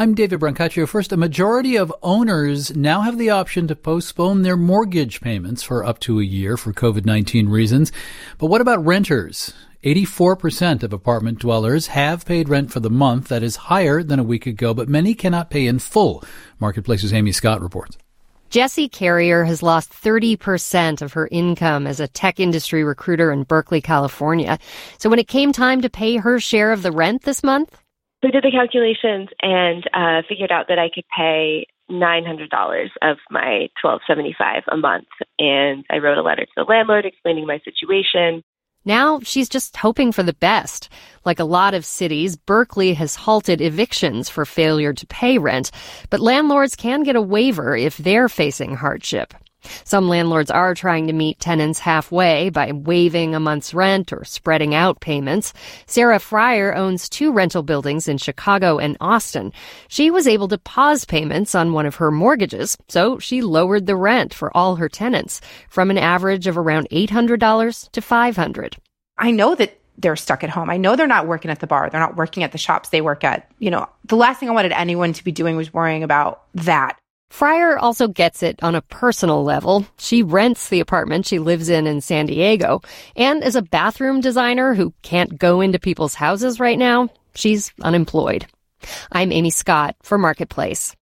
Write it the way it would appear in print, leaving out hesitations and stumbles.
I'm David Brancaccio. First, a majority of owners now have the option to postpone their mortgage payments for up to a year for COVID-19 reasons. But what about renters? 84% of apartment dwellers have paid rent for the month. That is higher than a week ago, but many cannot pay in full. Marketplace's Amy Scott reports. Jessie Carrier has lost 30% of her income as a tech industry recruiter in Berkeley, California. So when it came time to pay her share of the rent this month, we did the calculations and figured out that I could pay $900 of my $1,275 a month. And I wrote a letter to the landlord explaining my situation. Now she's just hoping for the best. Like a lot of cities, Berkeley has halted evictions for failure to pay rent, but landlords can get a waiver if they're facing hardship. Some landlords are trying to meet tenants halfway by waiving a month's rent or spreading out payments. Sarah Fryer owns 2 rental buildings in Chicago and Austin. She was able to pause payments on one of her mortgages, so she lowered the rent for all her tenants from an average of around $800 to $500. I know that they're stuck at home. I know they're not working at the bar. They're not working at the shops they work at. The last thing I wanted anyone to be doing was worrying about that. Fryer also gets it on a personal level. She rents the apartment she lives in San Diego. And as a bathroom designer who can't go into people's houses right now, she's unemployed. I'm Amy Scott for Marketplace.